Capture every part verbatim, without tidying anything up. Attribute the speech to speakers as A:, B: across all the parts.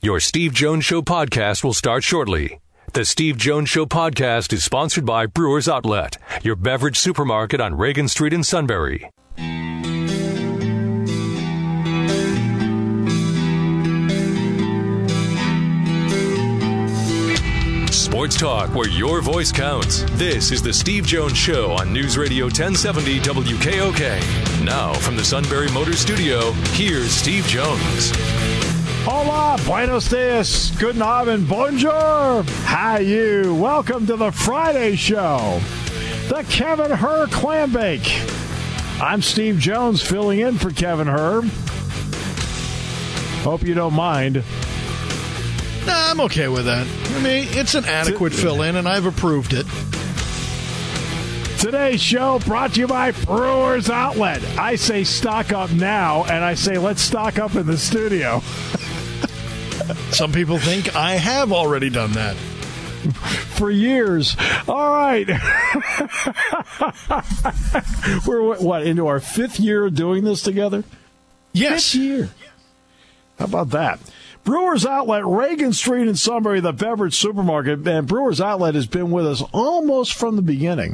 A: Your Steve Jones Show podcast will start shortly. The Steve Jones Show podcast is sponsored by Brewers Outlet, your beverage supermarket on Reagan Street in Sunbury. Sports talk where your voice counts. This is the Steve Jones Show on News Radio ten seventy W K O K. Now from the Sunbury Motors Studio, here's Steve Jones.
B: Hola, buenos dias, guten Abend, bonjour, how you? Welcome to the Friday show, the Kevin Herr Clam Bake. I'm Steve Jones filling in for Kevin Herr. Hope you don't mind.
C: Nah, I'm okay with that. I mean, it's an adequate fill-in, and I've approved it.
B: Today's show brought to you by Brewers Outlet. I say stock up now, and I say let's stock up in the studio.
C: Some people think I have already done that.
B: For years. All right. We're, what, into our fifth year of doing this together?
C: Yes.
B: Fifth year. How about that? Brewers Outlet, Reagan Street in Sunbury, the beverage supermarket. And Brewers Outlet has been with us almost from the beginning.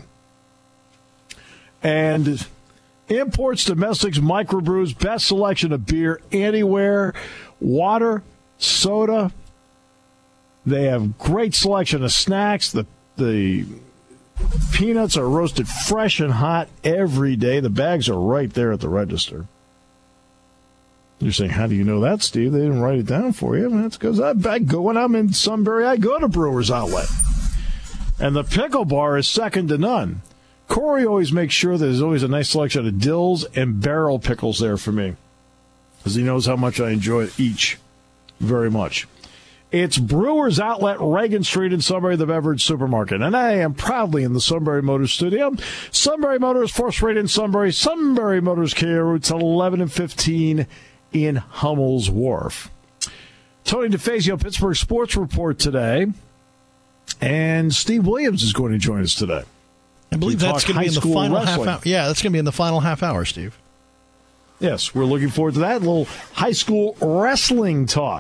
B: And imports, domestics, microbrews, best selection of beer anywhere, water, soda. They have great selection of snacks. The the peanuts are roasted fresh and hot every day. The bags are right there at the register. You're saying, how do you know that, Steve? They didn't write it down for you. That's because I, I go when I'm in Sunbury, I go to Brewers Outlet. And the pickle bar is second to none. Corey always makes sure that there's always a nice selection of dills and barrel pickles there for me, because he knows how much I enjoy each very much. It's Brewers Outlet, Reagan Street in Sunbury, the beverage supermarket. And I am proudly in the Sunbury Motors studio. Sunbury Motors, fourth Street in Sunbury. Sunbury Motors, Kia routes eleven and fifteen in Hummel's Wharf. Tony DeFazio, Pittsburgh Sports Report today. And Steve Williams is going to join us today.
C: I believe that's going to be in the final half hour. Yeah, that's going to be in the final half hour, Steve.
B: Yes, we're looking forward to that. A little high school wrestling talk.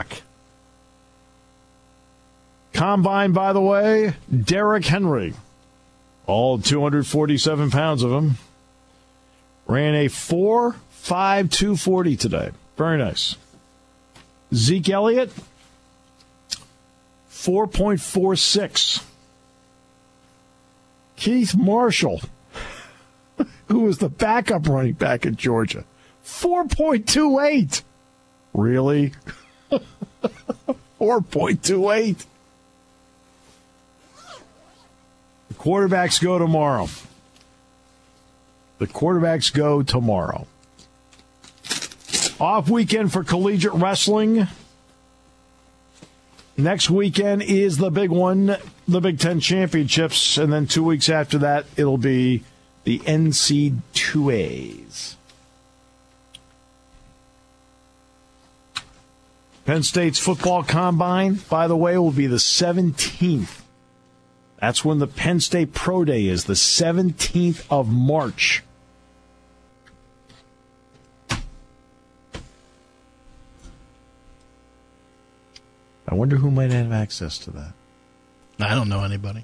B: Combine, by the way, Derrick Henry, all two hundred forty-seven pounds of him, ran a four five two forty today. Very nice. Zeke Elliott, four point four six. Keith Marshall, who was the backup running back at Georgia, four point two eight. Really? four point two eight. The quarterbacks go tomorrow. The quarterbacks go tomorrow. Off weekend for collegiate wrestling. Next weekend is the big one, the Big Ten Championships, and then two weeks after that, it'll be the N C two A's. Penn State's football combine, by the way, will be the seventeenth. That's when the Penn State Pro Day is, the seventeenth of March. I wonder who might have access to that.
C: I don't know anybody.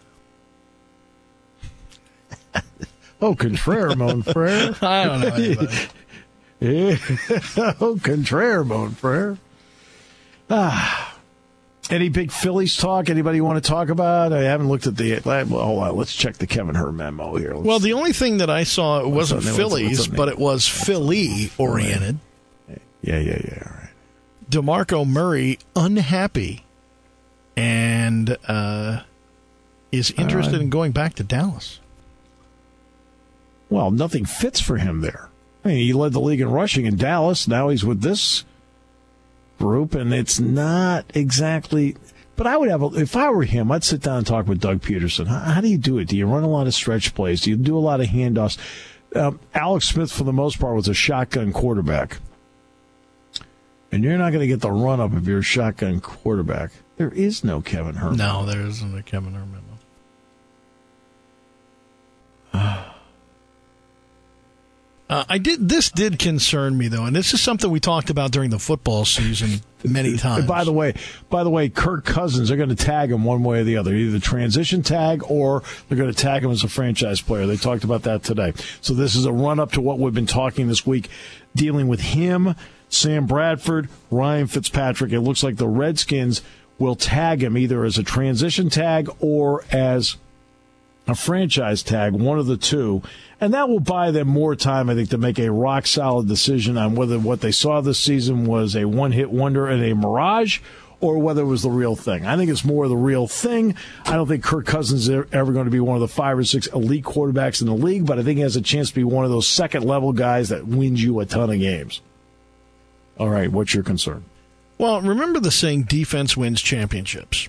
B: Oh, contraire, mon frere.
C: I don't know anybody.
B: Yeah. Oh, contraire, mon frere. Ah. Any big Phillies talk? Anybody you want to talk about? I haven't looked at the... Well, hold on. Let's check the Kevin Herr memo here. Let's,
C: well, the only thing that I saw, it wasn't
B: what's
C: Phillies,
B: what's
C: but it was Philly-oriented.
B: Yeah, yeah, yeah. All right.
C: DeMarco Murray unhappy and uh, is interested uh, in going back to Dallas.
B: Well, nothing fits for him there. I mean, he led the league in rushing in Dallas. Now he's with this group, and it's not exactly. But I would have, a, if I were him, I'd sit down and talk with Doug Peterson. How, how do you do it? Do you run a lot of stretch plays? Do you do a lot of handoffs? Um, Alex Smith, for the most part, was a shotgun quarterback. And you're not going to get the run-up if you're a shotgun quarterback. There is no Kevin Herr.
C: No, there isn't a Kevin Herr memo. Uh, I did. This did concern me, though, and this is something we talked about during the football season many times.
B: By the way, by the way, Kirk Cousins, they're going to tag him one way or the other, either transition tag or they're going to tag him as a franchise player. They talked about that today. So this is a run-up to what we've been talking this week, dealing with him, Sam Bradford, Ryan Fitzpatrick. It looks like the Redskins will tag him either as a transition tag or as a franchise tag, one of the two. And that will buy them more time, I think, to make a rock-solid decision on whether what they saw this season was a one-hit wonder and a mirage or whether it was the real thing. I think it's more the real thing. I don't think Kirk Cousins is ever going to be one of the five or six elite quarterbacks in the league, but I think he has a chance to be one of those second-level guys that wins you a ton of games. All right, what's your concern?
C: Well, remember the saying, defense wins championships.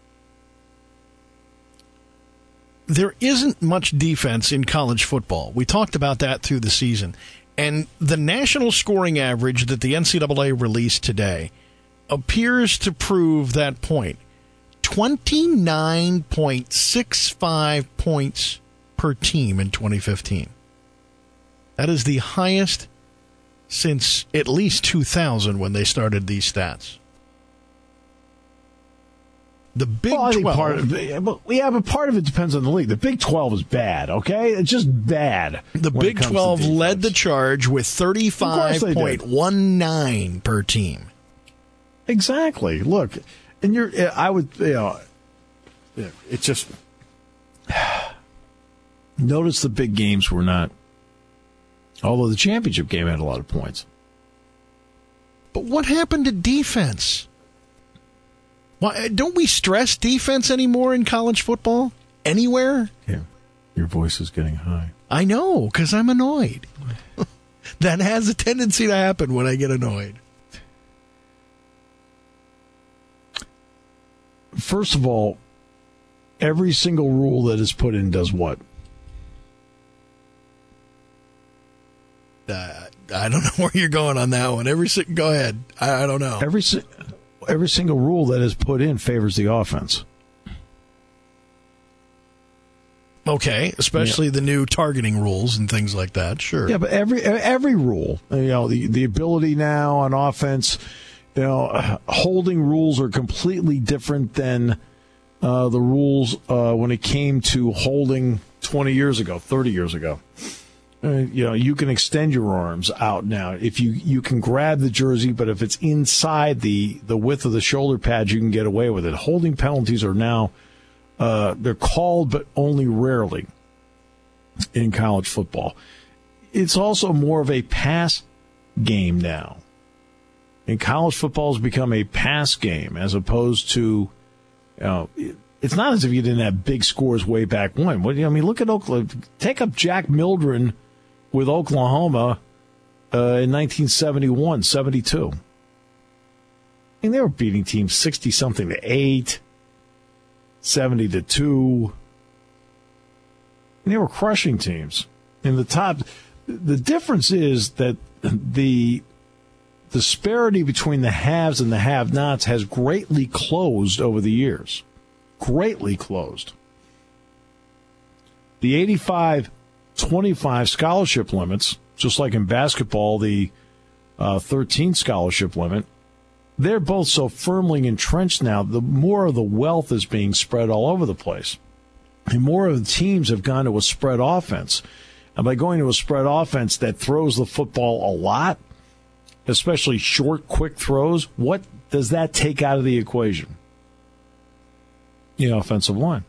C: There isn't much defense in college football. We talked about that through the season. And the national scoring average that the N C double A released today appears to prove that point. twenty-nine point six five points per team in twenty fifteen. That is the highest since at least two thousand when they started these stats. The Big
B: well, I think
C: twelve.
B: Part of it, but, yeah, but part of it depends on the league. The Big twelve is bad, okay? It's just bad.
C: The Big twelve led the charge with thirty-five point one nine per team.
B: Exactly. Look, and you're, I would, you know, it's just, notice the big games were not, although the championship game had a lot of points.
C: But what happened to defense? Why, don't we stress defense anymore in college football? Anywhere?
B: Yeah. Your voice is getting high.
C: I know, because I'm annoyed. That has a tendency to happen when I get annoyed.
B: First of all, every single rule that is put in does what?
C: Uh, I don't know where you're going on that one. Every Go ahead. I, I don't know.
B: Every Every single rule that is put in favors the offense.
C: Okay, especially yeah. the new targeting rules and things like that. Sure.
B: Yeah, but every every rule, you know, the the ability now on offense, you know, holding rules are completely different than uh, the rules uh, when it came to holding twenty years ago, thirty years ago. Uh, you know, you can extend your arms out now. If you, you can grab the jersey, but if it's inside the, the width of the shoulder pads, you can get away with it. Holding penalties are now, uh, they're called, but only rarely in college football. It's also more of a pass game now. And college football has become a pass game as opposed to, you know, it's not as if you didn't have big scores way back when. What, I mean, look at Oklahoma. Take up Jack Mildren with Oklahoma uh, in nineteen seventy-one, seventy-two. I mean, they were beating teams sixty-something to eight, seventy to two. And they were crushing teams. In the top, the difference is that the disparity between the haves and the have-nots has greatly closed over the years. Greatly closed. The eighty-five twenty-five scholarship limits, just like in basketball, the uh, thirteen scholarship limit, they're both so firmly entrenched now, the more of the wealth is being spread all over the place. And more of the teams have gone to a spread offense. And by going to a spread offense that throws the football a lot, especially short, quick throws, what does that take out of the equation? The offensive line.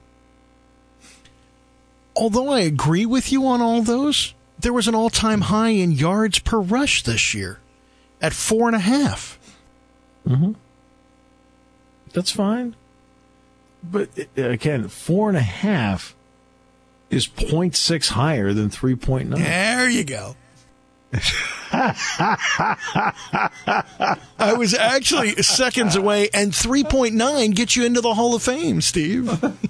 C: Although I agree with you on all those, there was an all-time high in yards per rush this year at four and a half.
B: Mm-hmm. That's fine. But, again, four and a half is zero point six higher than three point nine.
C: There you go. I was actually seconds away, and three point nine gets you into the Hall of Fame, Steve.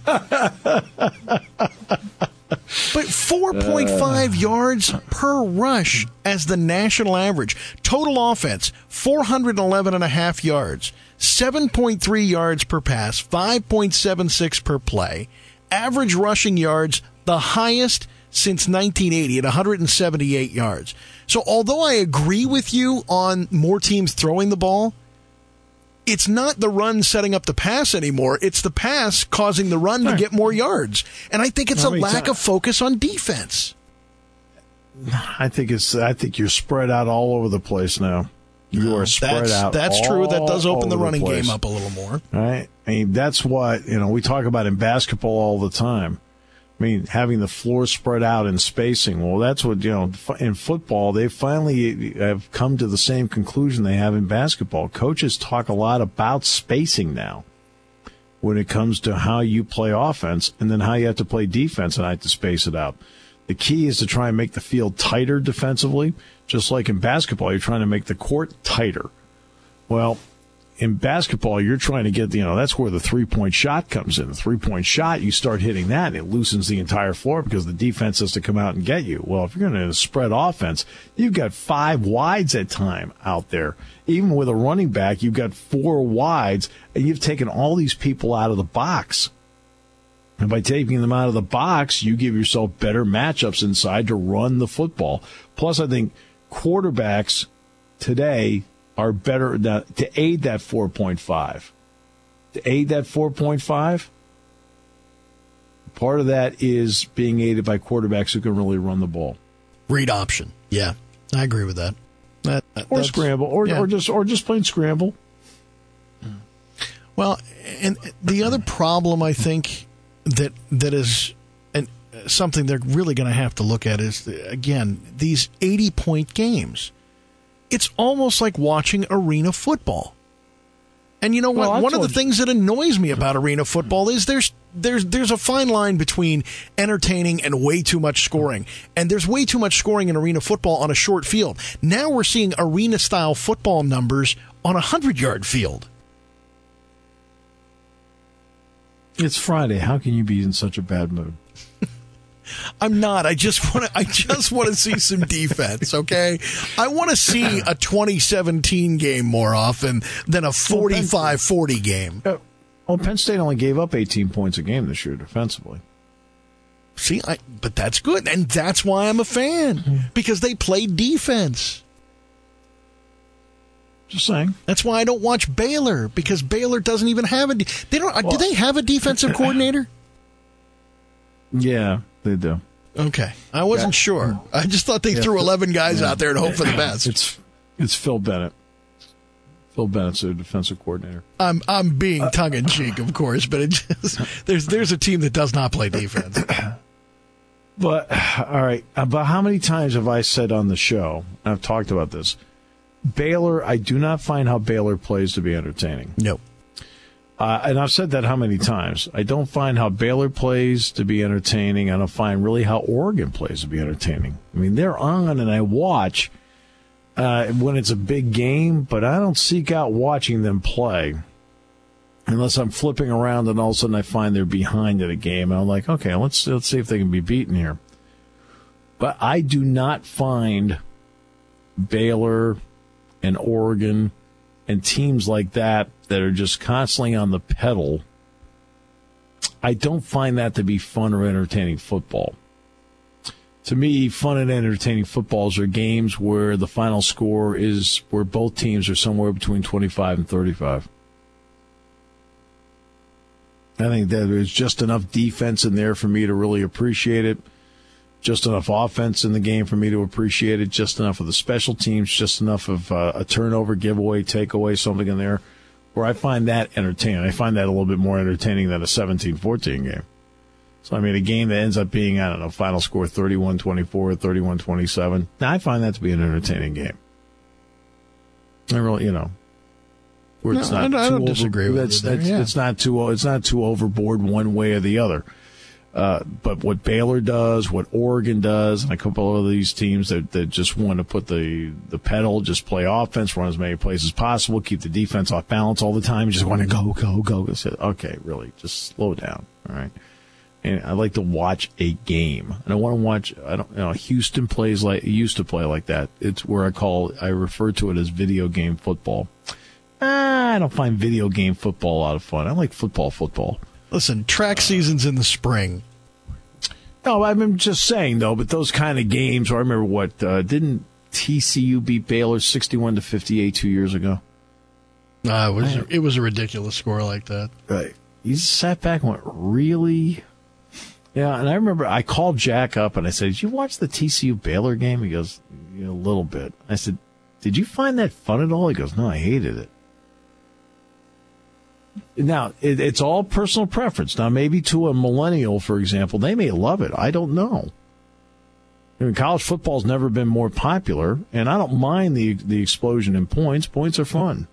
C: But four point five uh, yards per rush as the national average. Total offense, four hundred eleven and a half yards. seven point three yards per pass, five point seven six per play. Average rushing yards, the highest since nineteen eighty at one hundred seventy-eight yards. So although I agree with you on more teams throwing the ball, it's not the run setting up the pass anymore. It's the pass causing the run to get more yards. And I think it's a lack of focus on defense.
B: I think it's. I think you're spread out all over the place now. You are spread
C: that's,
B: out.
C: That's true. That does open the running
B: the
C: game up a little more.
B: Right? I mean, that's what, you know, we talk about in basketball all the time. I mean, having the floor spread out and spacing. Well, that's what, you know, in football, they finally have come to the same conclusion they have in basketball. Coaches talk a lot about spacing now when it comes to how you play offense and then how you have to play defense and how to space it out. The key is to try and make the field tighter defensively. Just like in basketball, you're trying to make the court tighter. Well, in basketball, you're trying to get, you know, that's where the three-point shot comes in. The three-point shot, you start hitting that, and it loosens the entire floor because the defense has to come out and get you. Well, if you're going to spread offense, you've got five wides at time out there. Even with a running back, you've got four wides, and you've taken all these people out of the box. And by taking them out of the box, you give yourself better matchups inside to run the football. Plus, I think quarterbacks today are better to aid that four point five. To aid that four point five, part of that is being aided by quarterbacks who can really run the ball.
C: Read option. Yeah, I agree with that. that, that
B: or scramble, or, yeah. or just or just plain scramble.
C: Well, and the other problem I think that that is and something they're really going to have to look at is, again, these eighty-point games. It's almost like watching arena football. And you know what? Well, One of the things that annoys me about arena football is there's there's there's a fine line between entertaining and way too much scoring. And there's way too much scoring in arena football on a short field. Now we're seeing arena-style football numbers on a hundred-yard field.
B: It's Friday. How can you be in such a bad mood?
C: I'm not. I just want to. I just want to see some defense. Okay, I want to see a twenty seventeen game more often than a forty-five forty game.
B: Uh, well, Penn State only gave up eighteen points a game this year defensively.
C: See, I, but that's good, and that's why I'm a fan, because they play defense.
B: Just saying.
C: That's why I don't watch Baylor, because Baylor doesn't even have a. They don't. Well, do they have a defensive coordinator?
B: Yeah, they do.
C: Okay. I wasn't yeah. sure. I just thought they yeah. threw eleven guys yeah. out there and hope for the best.
B: It's it's Phil Bennett. Phil Bennett's a defensive coordinator.
C: I'm I'm being tongue in cheek, of course, but it just there's there's a team that does not play defense.
B: But all right, but how many times have I said on the show, and I've talked about this, Baylor, I do not find how Baylor plays to be entertaining.
C: No.
B: Uh, and I've said that how many times. I don't find how Baylor plays to be entertaining. I don't find really how Oregon plays to be entertaining. I mean, they're on and I watch uh, when it's a big game, but I don't seek out watching them play unless I'm flipping around and all of a sudden I find they're behind in a game. And I'm like, okay, let's let's see if they can be beaten here. But I do not find Baylor and Oregon and teams like that that are just constantly on the pedal, I don't find that to be fun or entertaining football. To me, fun and entertaining footballs are games where the final score is where both teams are somewhere between twenty-five and thirty-five. I think that there's just enough defense in there for me to really appreciate it. Just enough offense in the game for me to appreciate it. Just enough of the special teams. Just enough of uh, a turnover, giveaway, takeaway, something in there where I find that entertaining. I find that a little bit more entertaining than a seventeen fourteen game. So, I mean, a game that ends up being, I don't know, final score thirty-one twenty-four, thirty-one twenty-seven. Now, I find that to be an entertaining game. I really, you know, where it's
C: no,
B: not
C: I, I don't
B: too
C: disagree
B: over,
C: with
B: it's,
C: you there,
B: it's,
C: yeah.
B: it's not too it's not too overboard one way or the other. Uh, but what Baylor does, what Oregon does, and a couple of these teams that, that just want to put the, the pedal, just play offense, run as many plays as possible, keep the defense off balance all the time, just want to go, go, go. Okay, really, just slow down, all right? And I like to watch a game. I don't want to watch, I don't, you know, Houston plays like, used to play like that. It's where I call, I refer to it as video game football. Ah, I don't find video game football a lot of fun. I like football, football.
C: Listen, track season's in the spring.
B: No, I'm just saying, though, but those kind of games, or I remember what, uh, didn't T C U beat Baylor sixty-one to fifty-eight two years ago?
C: Uh, it, was, it was a ridiculous score like that.
B: Right. He sat back and went, really? Yeah, and I remember I called Jack up and I said, did you watch the T C U Baylor game? He goes, yeah, a little bit. I said, did you find that fun at all? He goes, no, I hated it. Now, it, it's all personal preference. Now, maybe to a millennial, for example, they may love it. I don't know. I mean, college football's never been more popular, and I don't mind the the explosion in points. Points are fun.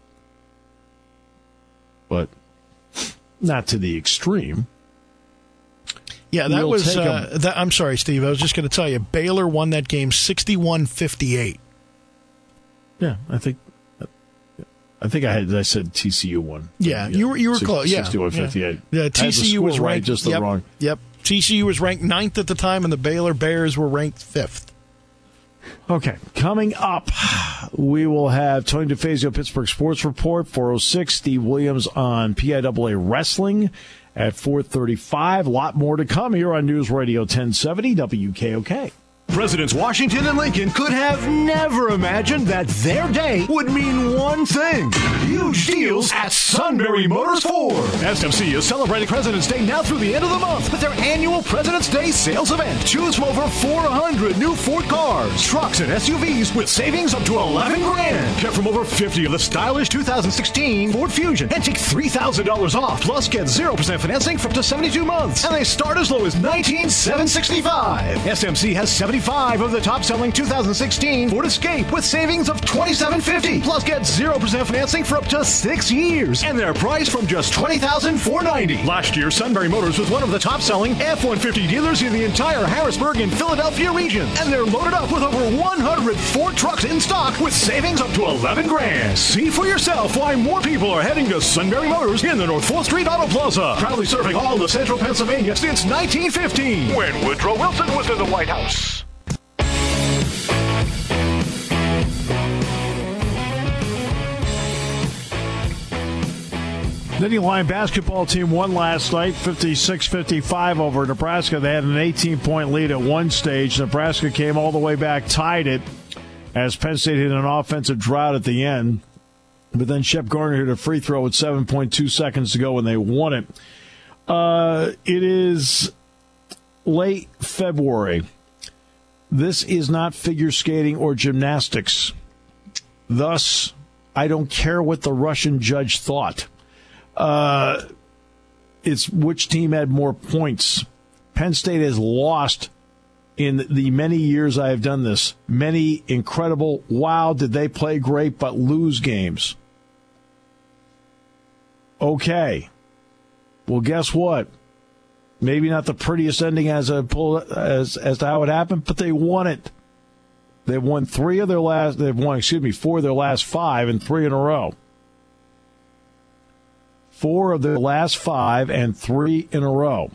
B: But not to the extreme.
C: Yeah, that
B: We'll
C: was,
B: take
C: uh, that, I'm sorry, Steve, I was just going to tell you, Baylor won that game sixty-one fifty-eight.
B: Yeah, I think I think I had I said T C U won.
C: Yeah, you were you were
B: Six,
C: close. Yeah,
B: sixty-one fifty-eight.
C: Yeah, yeah T C U was ranked
B: right, just the
C: yep,
B: wrong.
C: Yep, T C U was ranked ninth at the time, and the Baylor Bears were ranked fifth.
B: Okay, coming up, we will have Tony DeFazio, Pittsburgh Sports Report, four oh six, Steve Williams on P I A A Wrestling at four thirty-five. A lot more to come here on News Radio ten seventy W K O K.
D: Presidents Washington and Lincoln could have never imagined that their day would mean one thing. Huge deals at Sunbury Motors Ford. S M C is celebrating President's Day now through the end of the month with their annual President's Day sales event. Choose from over four hundred new Ford cars, trucks, and S U Vs with savings up to eleven grand. Get from over fifty of the stylish two thousand sixteen Ford Fusion and take three thousand dollars off. Plus get zero percent financing for up to seventy-two months. And they start as low as nineteen thousand seven hundred sixty-five dollars. S M C has seventy-five of the top-selling two thousand sixteen Ford Escape with savings of twenty-seven fifty. Plus get zero percent financing for up to six years. And they're priced from just twenty thousand four hundred ninety dollars. Last year, Sunbury Motors was one of the top-selling F one fifty dealers in the entire Harrisburg and Philadelphia region. And they're loaded up with over one hundred Ford trucks in stock with savings up to eleven grand. See for yourself why more people are heading to Sunbury Motors in the North fourth Street Auto Plaza. Proudly serving all of central Pennsylvania since nineteen fifteen, when Woodrow Wilson was in the White House.
B: Nittany Lion basketball team won last night, fifty-six fifty-five over Nebraska. They had an eighteen-point lead at one stage. Nebraska came all the way back, tied it, as Penn State hit an offensive drought at the end. But then Shep Garner hit a free throw with seven point two seconds to go, and they won it. Uh, it is late February. This is not figure skating or gymnastics. Thus, I don't care what the Russian judge thought. Uh, it's which team had more points. Penn State has lost in the many years I have done this. Many incredible, wow, did they play great, but lose games. Okay. Well, guess what? Maybe not the prettiest ending as a as as to how it happened, but they won it. They've won three of their last. They've won, excuse me, four of their last five, and three in a row. Four of their last five and three in a row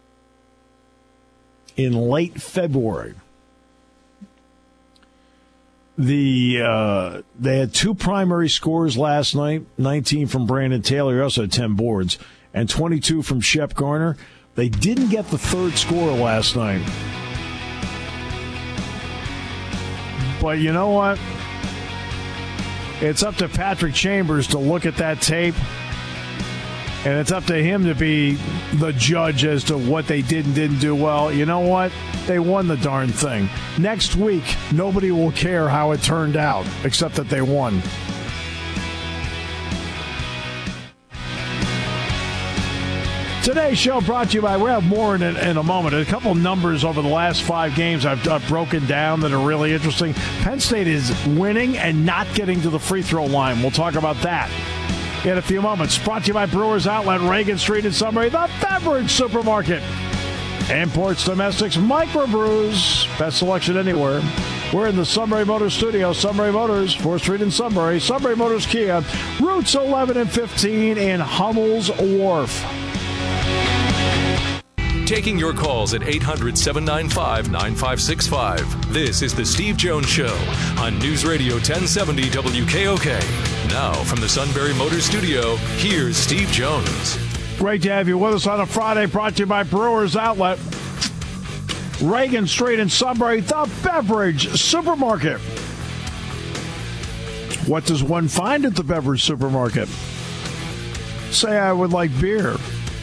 B: in late February. The uh, they had two primary scores last night, nineteen from Brandon Taylor, he also had ten boards, and twenty-two from Shep Garner. They didn't get the third score last night. But you know what? It's up to Patrick Chambers to look at that tape, and it's up to him to be the judge as to what they did and didn't do well. You know what? They won the darn thing. Next week, nobody will care how it turned out, except that they won. Today's show brought to you by, we'll have more in a, in a moment. A couple numbers over the last five games I've, I've broken down that are really interesting. Penn State is winning and not getting to the free throw line. We'll talk about that in a few moments. Brought to you by Brewers Outlet, Reagan Street in Sunbury, the beverage supermarket. Imports, domestics, microbrews, best selection anywhere. We're in the Sunbury Motors studio. Sunbury Motors, fourth Street in Sunbury. Sunbury Motors Kia, routes eleven and fifteen in Hummel's Wharf.
A: Taking your calls at eight hundred, seven nine five, nine five six five. This is the Steve Jones Show on News Radio ten seventy W K O K. Now from the Sunbury Motors studio, here's Steve Jones.
B: Great to have you with us on a Friday, brought to you by Brewers Outlet. Reagan Street in Sunbury, the Beverage Supermarket. What does one find at the Beverage Supermarket? Say I would like beer.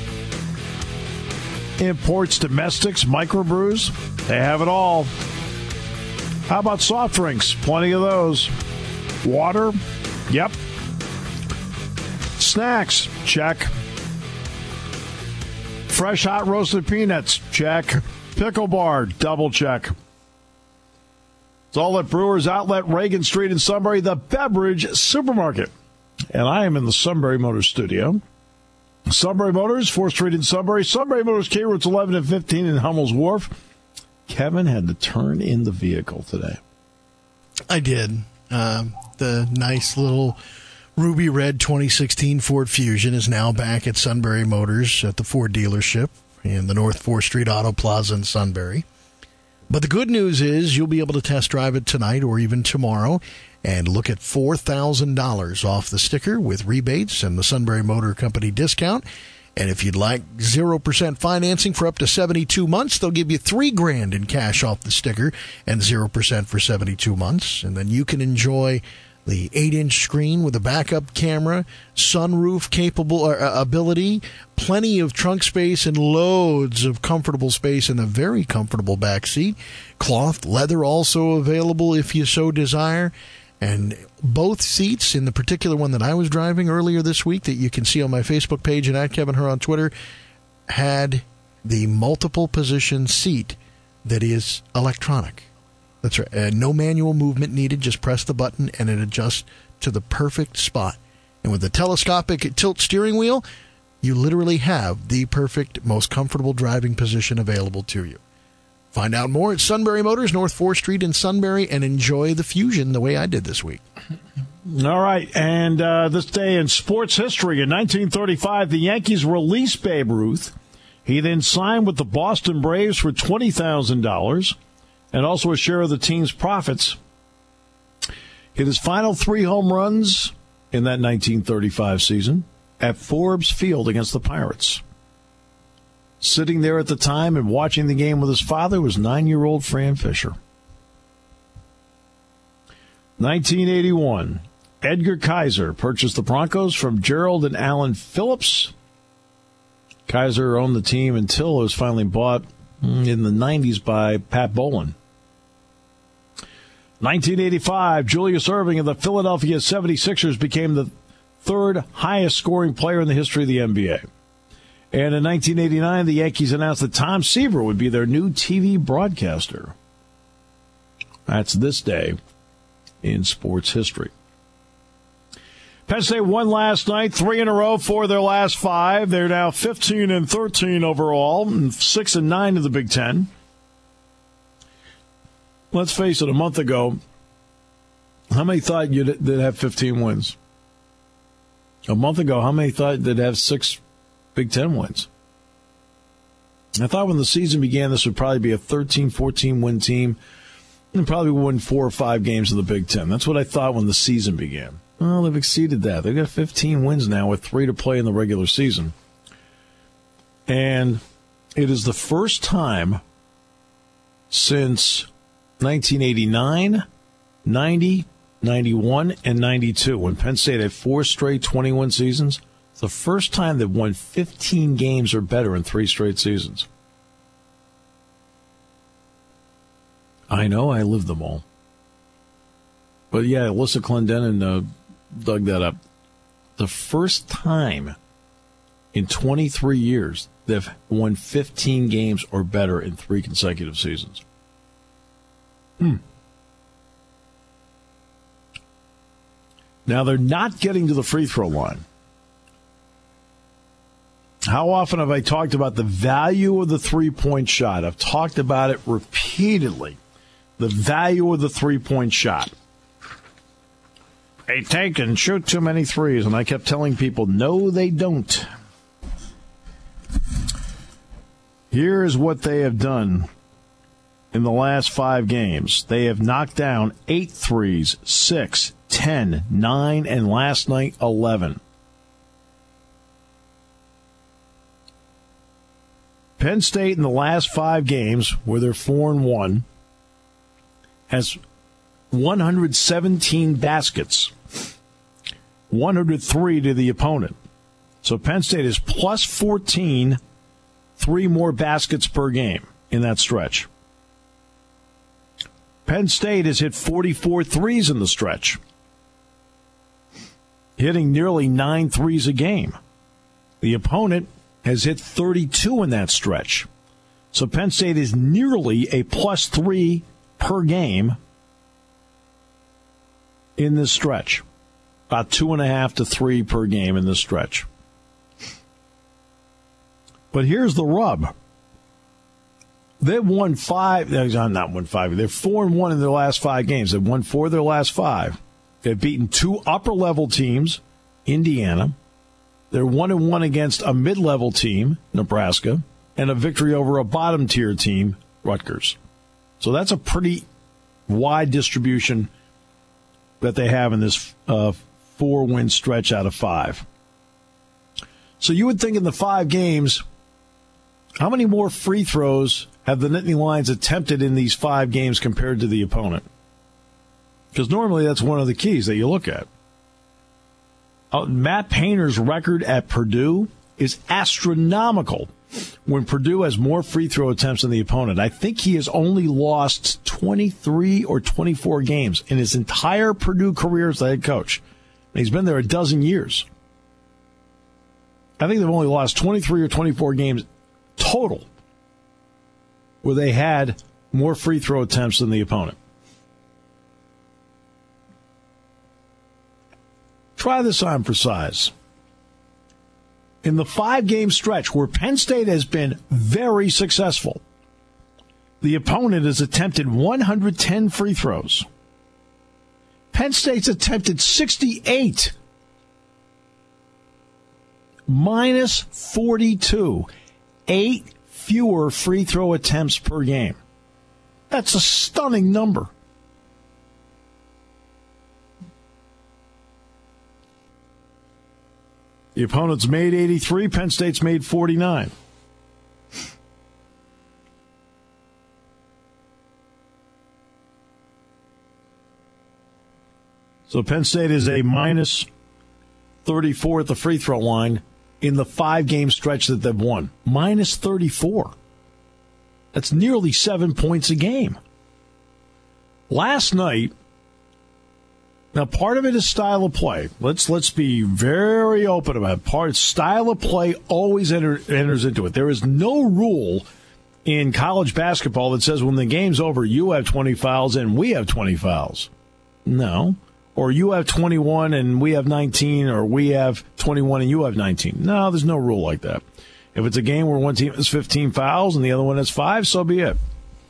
B: Imports, domestics, microbrews, they have it all. How about soft drinks? Plenty of those. Water? Yep. Snacks? Check. Fresh hot roasted peanuts? Check. Pickle bar? Double check. It's all at Brewers Outlet, Reagan Street in Sunbury, the Beverage Supermarket. And I am in the Sunbury Motors studio. Sunbury Motors, fourth Street in Sunbury. Sunbury Motors, K Routes eleven and fifteen in Hummel's Wharf. Kevin had to turn in the vehicle today.
C: I did. Uh, the nice little ruby red twenty sixteen Ford Fusion is now back at Sunbury Motors at the Ford dealership in the North fourth Street Auto Plaza in Sunbury. But the good news is you'll be able to test drive it tonight or even tomorrow and look at four thousand dollars off the sticker with rebates and the Sunbury Motor Company discount. And if you'd like zero percent financing for up to seventy-two months, they'll give you three grand in cash off the sticker and zero percent for seventy-two months. And then you can enjoy the eight-inch screen with a backup camera, sunroof capable uh, ability, plenty of trunk space, and loads of comfortable space in a very comfortable back seat. Cloth leather also available if you so desire. And both seats, in the particular one that I was driving earlier this week that you can see on my Facebook page and at Kevin Hur on Twitter, had the multiple position seat that is electronic. That's right. Uh, no manual movement needed. Just press the button and it adjusts to the perfect spot. And with the telescopic tilt steering wheel, you literally have the perfect, most comfortable driving position available to you. Find out more at Sunbury Motors, North fourth Street in Sunbury, and enjoy the Fusion the way I did this week.
B: All right, and uh, this day in sports history, in nineteen thirty-five, the Yankees released Babe Ruth. He then signed with the Boston Braves for twenty thousand dollars and also a share of the team's profits. Hit his final three home runs in that nineteen thirty-five season at Forbes Field against the Pirates. Sitting there at the time and watching the game with his father was nine-year-old Fran Fisher. nineteen eighty-one, Edgar Kaiser purchased the Broncos from Gerald and Alan Phillips. Kaiser owned the team until it was finally bought in the nineties by Pat Bowlen. nineteen eighty-five, Julius Erving of the Philadelphia seventy-sixers became the third highest scoring player in the history of the N B A. And in nineteen eighty-nine, the Yankees announced that Tom Seaver would be their new T V broadcaster. That's this day in sports history. Penn State won last night, three in a row for their last five. They're now fifteen and thirteen overall, and six and nine in the Big Ten. Let's face it, a month ago, how many thought you'd they'd have fifteen wins? A month ago, how many thought they'd have six Big Ten wins? I thought when the season began, this would probably be a thirteen, fourteen win team and probably win four or five games in the Big Ten. That's what I thought when the season began. Well, they've exceeded that. They've got fifteen wins now with three to play in the regular season. And it is the first time since nineteen eighty-nine, ninety, ninety-one, and ninety-two, when Penn State had four straight twenty-win seasons. It's the first time they've won fifteen games or better in three straight seasons. I know, I lived them all. But yeah, Alyssa Clendenin uh, dug that up. The first time in twenty-three years they've won fifteen games or better in three consecutive seasons. Hmm. Now they're not getting to the free throw line. How often have I talked about the value of the three-point shot? I've talked about it repeatedly. The value of the three-point shot. They take and shoot too many threes, and I kept telling people, no, they don't. Here is what they have done in the last five games. They have knocked down eight threes, six, ten, nine, and last night, eleven. Penn State in the last five games, where they're four and one, has one hundred seventeen baskets, one hundred three to the opponent. So Penn State is plus fourteen, three more baskets per game in that stretch. Penn State has hit forty-four threes in the stretch, hitting nearly nine threes a game. The opponent has hit thirty-two in that stretch. So Penn State is nearly a plus three per game in this stretch. About two and a half to three per game in this stretch. But here's the rub. They've won five, not won five, they're four and one in their last five games. They've won four of their last five. They've beaten two upper-level teams, Indiana. They're one and one against a mid-level team, Nebraska, and a victory over a bottom-tier team, Rutgers. So that's a pretty wide distribution that they have in this uh, four-win stretch out of five. So you would think in the five games, how many more free throws have the Nittany Lions attempted in these five games compared to the opponent? Because normally that's one of the keys that you look at. Uh, Matt Painter's record at Purdue is astronomical when Purdue has more free throw attempts than the opponent. I think he has only lost twenty-three or twenty-four games in his entire Purdue career as the head coach. And he's been there a dozen years. I think they've only lost twenty-three or twenty-four games total where they had more free throw attempts than the opponent. Try this on for size. In the five-game stretch where Penn State has been very successful, the opponent has attempted one hundred ten free throws. Penn State's attempted sixty-eight. Minus forty-two. Eight fewer free throw attempts per game. That's a stunning number. The opponent's made eighty-three, Penn State's made forty-nine. So Penn State is a minus thirty-four at the free throw line in the five-game stretch that they've won. Minus thirty-four. That's nearly seven points a game. Last night, now part of it is style of play. Let's let's be very open about it. Part style of play always enter, enters into it. There is no rule in college basketball that says when the game's over, you have twenty fouls and we have twenty fouls. No. Or you have twenty-one and we have nineteen, or we have twenty-one and you have nineteen. No, there's no rule like that. If it's a game where one team has fifteen fouls and the other one has five, so be it.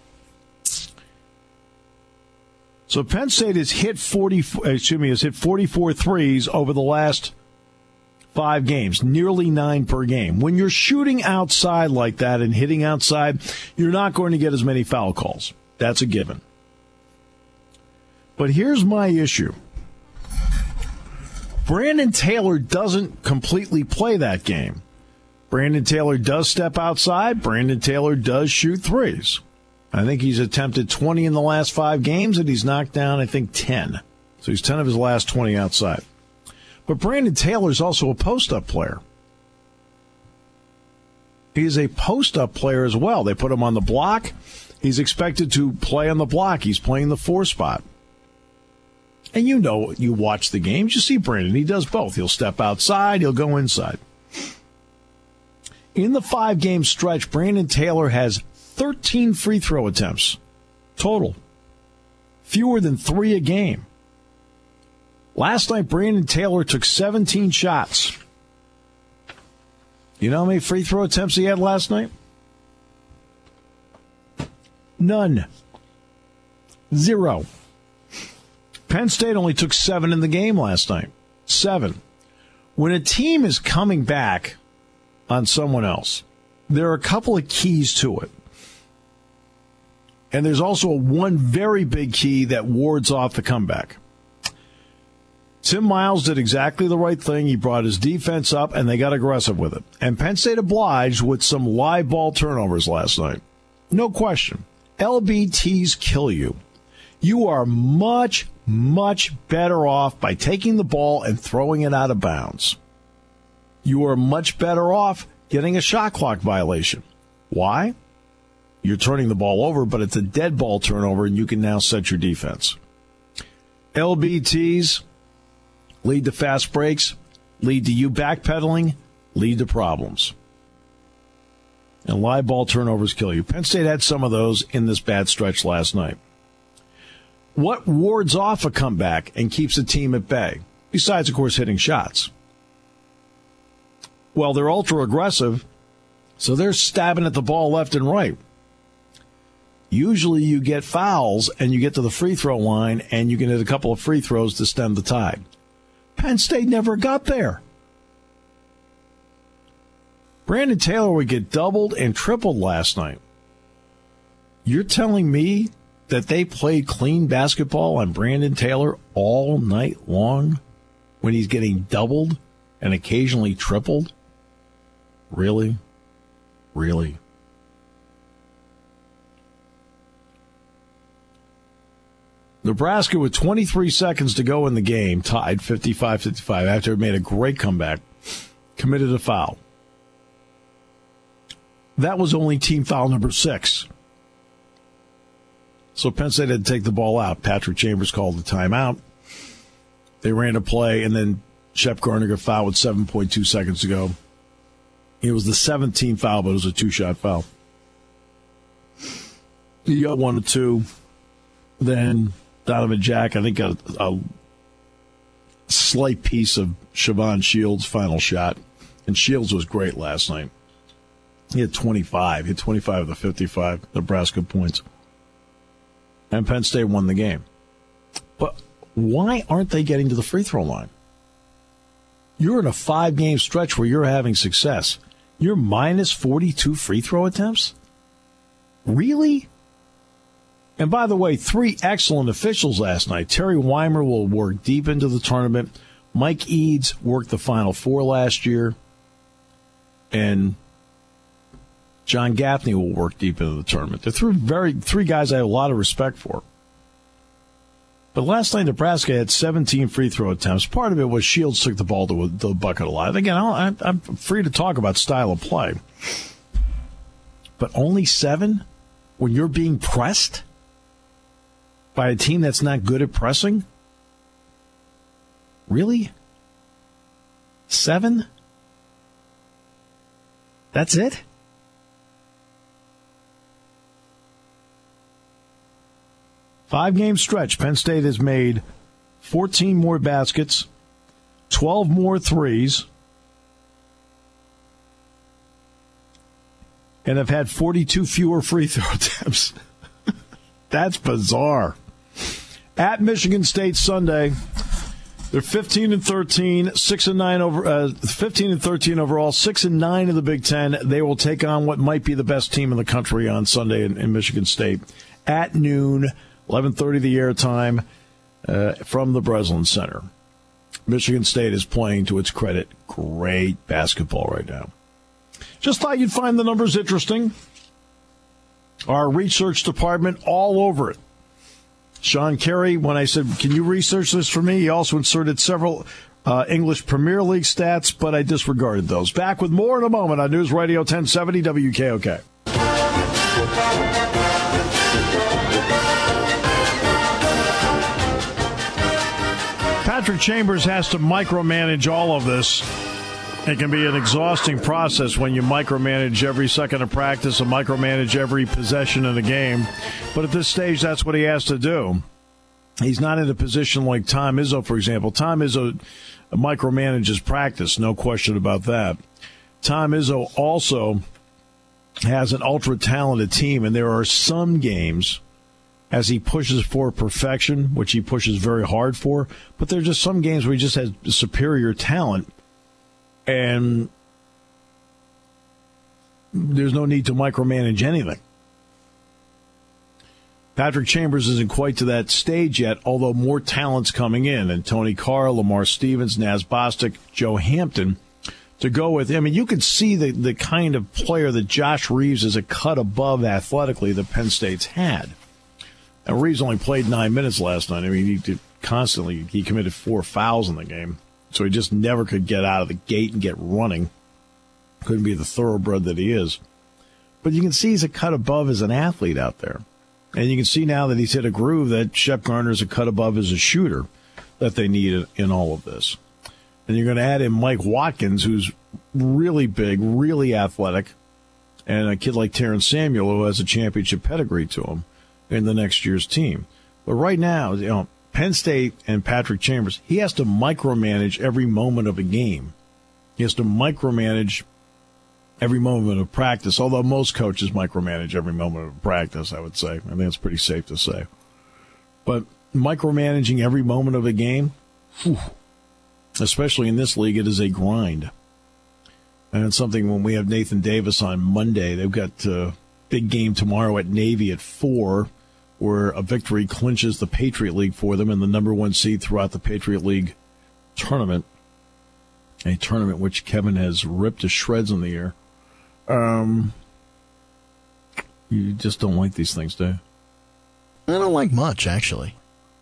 B: So Penn State has hit forty, excuse me, has hit forty-four threes over the last five games, nearly nine per game. When you're shooting outside like that and hitting outside, you're not going to get as many foul calls. That's a given. But here's my issue. Brandon Taylor doesn't completely play that game. Brandon Taylor does step outside. Brandon Taylor does shoot threes. I think he's attempted twenty in the last five games, and he's knocked down, I think, ten. So he's ten of his last twenty outside. But Brandon Taylor's also a post-up player. He's a post-up player as well. They put him on the block. He's expected to play on the block. He's playing the four spot. And you know, you watch the games, you see Brandon. He does both. He'll step outside, he'll go inside. In the five-game stretch, Brandon Taylor has thirteen free throw attempts total. Fewer than three a game. Last night, Brandon Taylor took seventeen shots. You know how many free throw attempts he had last night? None. Zero. Penn State only took seven in the game last night. Seven. When a team is coming back on someone else, there are a couple of keys to it. And there's also one very big key that wards off the comeback. Tim Miles did exactly the right thing. He brought his defense up, and they got aggressive with it. And Penn State obliged with some live ball turnovers last night. No question. L B Ts kill you. You are much, much better off by taking the ball and throwing it out of bounds. You are much better off getting a shot clock violation. Why? You're turning the ball over, but it's a dead ball turnover, and you can now set your defense. L B Ts lead to fast breaks, lead to you backpedaling, lead to problems. And live ball turnovers kill you. Penn State had some of those in this bad stretch last night. What wards off a comeback and keeps the team at bay? Besides, of course, hitting shots. Well, they're ultra aggressive, so they're stabbing at the ball left and right. Usually you get fouls and you get to the free throw line and you can hit a couple of free throws to stem the tide. Penn State never got there. Brandon Taylor would get doubled and tripled last night. You're telling me that they played clean basketball on Brandon Taylor all night long when he's getting doubled and occasionally tripled? Really? Really? Nebraska, with twenty-three seconds to go in the game, tied fifty-five fifty-five after it made a great comeback, committed a foul. That was only team foul number six. So Penn State had to take the ball out. Patrick Chambers called the timeout. They ran a play, and then Shep Garner got fouled with seven point two seconds to go. It was the seventh team foul, but it was a two-shot foul. He got one or two. Then Donovan Jack, I think, got a, a slight piece of Siobhan Shields' final shot. And Shields was great last night. He had twenty-five. He had twenty-five of the fifty-five Nebraska points. And Penn State won the game. But why aren't they getting to the free throw line? You're in a five-game stretch where you're having success. You're minus forty-two free throw attempts? Really? And by the way, three excellent officials last night. Terry Weimer will work deep into the tournament. Mike Eads worked the Final Four last year. And John Gaffney will work deep into the tournament. They're three, very, three guys I have a lot of respect for. But last night, Nebraska had seventeen free throw attempts. Part of it was Shields took the ball to the bucket a lot. Again, I'll, I'm free to talk about style of play. But only seven when you're being pressed by a team that's not good at pressing? Really? Seven? That's it? Five-game stretch. Penn State has made fourteen more baskets, twelve more threes, and have had forty-two fewer free throw attempts. That's bizarre. At Michigan State Sunday, they're fifteen and thirteen, six and nine over, uh, fifteen and thirteen overall, six and nine in the Big Ten. They will take on what might be the best team in the country on Sunday in, in Michigan State at noon. eleven thirty the airtime uh, from the Breslin Center. Michigan State is playing, to its credit, great basketball right now. Just thought you'd find the numbers interesting. Our research department all over it. Sean Carey, when I said, can you research this for me? He also inserted several uh, English Premier League stats, but I disregarded those. Back with more in a moment on News Radio ten seventy W K O K. Patrick Chambers has to micromanage all of this. It can be an exhausting process when you micromanage every second of practice and micromanage every possession in a game. But at this stage, that's what he has to do. He's not in a position like Tom Izzo, for example. Tom Izzo micromanages practice, no question about that. Tom Izzo also has an ultra-talented team, and there are some games as he pushes for perfection, which he pushes very hard for, but there are just some games where he just has superior talent, and there's no need to micromanage anything. Patrick Chambers isn't quite to that stage yet, although more talent's coming in. And Tony Carr, Lamar Stevens, Naz Bostic, Joe Hampton to go with. I mean, you can see the, the kind of player that Josh Reeves is a cut above athletically that Penn State's had. And Reeves only played nine minutes last night. I mean, he did constantly, he committed four fouls in the game. So he just never could get out of the gate and get running. Couldn't be the thoroughbred that he is. But you can see he's a cut above as an athlete out there. And you can see now that he's hit a groove that Shep Garner's a cut above as a shooter that they need in all of this. And you're going to add in Mike Watkins, who's really big, really athletic, and a kid like Terrence Samuel, who has a championship pedigree to him in the next year's team. But right now, you know, Penn State and Patrick Chambers, he has to micromanage every moment of a game. He has to micromanage every moment of practice, although most coaches micromanage every moment of practice, I would say. I think it's pretty safe to say. But micromanaging every moment of a game, whew, especially in this league, it is a grind. And it's something when we have Nathan Davis on Monday, they've got a big game tomorrow at Navy at four, where a victory clinches the Patriot League for them and the number one seed throughout the Patriot League tournament, a tournament which Kevin has ripped to shreds in the air. Um, you just don't like these things, do you?
C: I don't like much, actually.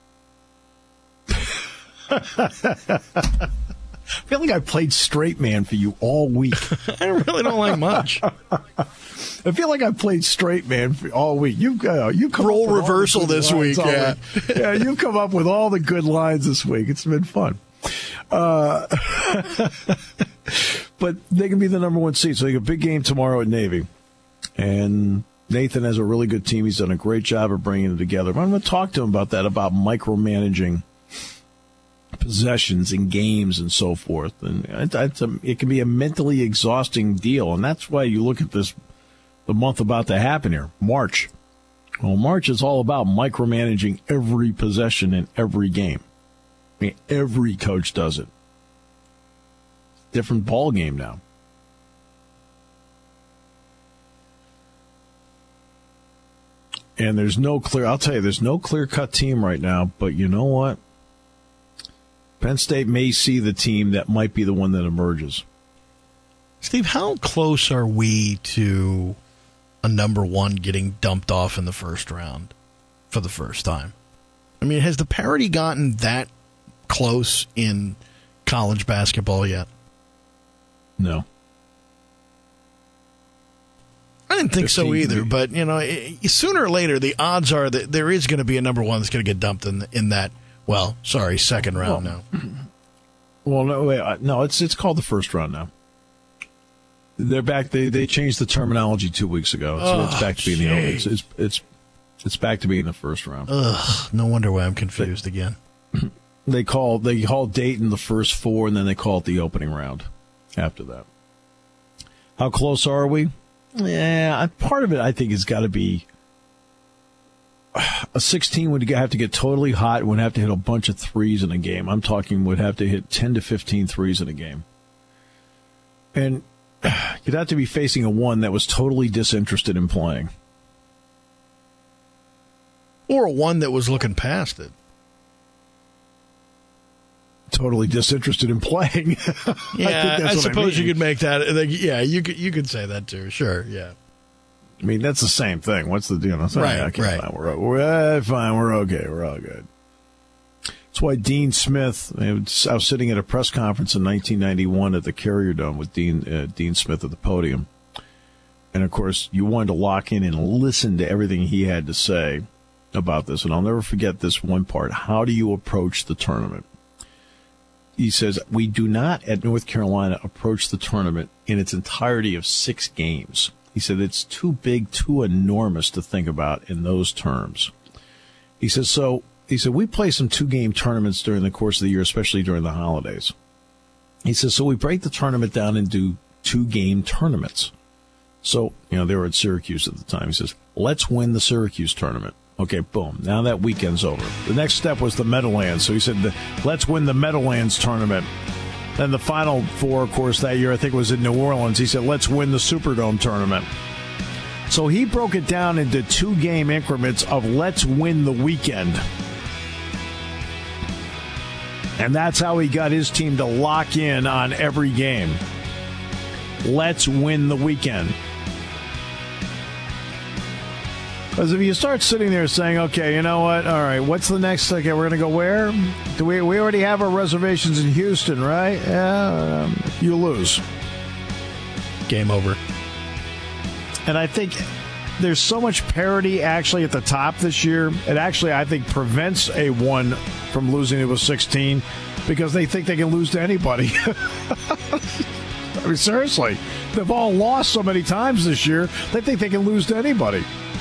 B: I feel like I played straight man for you all week.
C: I really don't like much.
B: I feel like I played straight man for all week. You uh, you come
C: role
B: up with
C: reversal this week, yeah,
B: week. Yeah. You come up with all the good lines this week. It's been fun. Uh, but they can be the number one seed. So they have a big game tomorrow at Navy, and Nathan has a really good team. He's done a great job of bringing it together. But I'm going to talk to him about that, about micromanaging possessions and games and so forth. And it's a, it can be a mentally exhausting deal. And that's why you look at this, the month about to happen here, March. Well, March is all about micromanaging every possession in every game. I mean, every coach does it. Different ball game now. And there's no clear, I'll tell you, there's no clear-cut team right now, but you know what? Penn State may see the team that might be the one that emerges.
C: Steve, how close are we to a number one getting dumped off in the first round for the first time? I mean, has the parity gotten that close in college basketball yet?
B: No.
C: I didn't think so either, but, you know, sooner or later, the odds are that there is going to be a number one that's going to get dumped in in that, well, sorry, second round
B: well,
C: now.
B: Well, no, wait, no, it's it's called the first round now. They're back. They they changed the terminology two weeks ago, so
C: oh,
B: it's back to being the it's, it's it's it's back to being the first round.
C: Ugh, no wonder why I'm confused they, again.
B: They call they call Dayton the first four, and then they call it the opening round. After that, how close are we? Yeah, part of it I think has got to be a sixteen would have to get totally hot, would have to hit a bunch of threes in a game. I'm talking would have to hit ten to fifteen threes in a game. And you'd have to be facing a one that was totally disinterested in playing.
C: Or a one that was looking past it.
B: Totally disinterested in playing.
C: Yeah, I, I suppose
B: I mean.
C: you could make that. Yeah, you could you could say that too. Sure, yeah.
B: I mean, that's the same thing. What's the deal? Like,
C: right,
B: okay,
C: right.
B: Fine, we're, we're uh, fine. We're okay. We're all good. That's why Dean Smith. I was sitting at a press conference in nineteen ninety-one at the Carrier Dome with Dean uh, Dean Smith at the podium, and of course, you wanted to lock in and listen to everything he had to say about this. And I'll never forget this one part. How do you approach the tournament? He says, we do not at North Carolina approach the tournament in its entirety of six games. He said, it's too big, too enormous to think about in those terms. He says, so, he said, we play some two-game tournaments during the course of the year, especially during the holidays. He says, so we break the tournament down into two-game tournaments. So, you know, they were at Syracuse at the time. He says, let's win the Syracuse tournament. Okay, boom. Now that weekend's over. The next step was the Meadowlands. So he said, let's win the Meadowlands tournament. Then the Final Four, of course, that year, I think was in New Orleans. He said, let's win the Superdome tournament. So he broke it down into two-game increments of let's win the weekend. And that's how he got his team to lock in on every game. Let's win the weekend. Because if you start sitting there saying, okay, you know what? All right, what's the next? Okay, we're going to go where? Do we we already have our reservations in Houston, right? Yeah, um, you lose.
C: Game over.
B: And I think there's so much parity actually at the top this year. It actually, I think, prevents a one from losing to a sixteen because they think they can lose to anybody. I mean, seriously. They've all lost so many times this year, they think they can lose to anybody.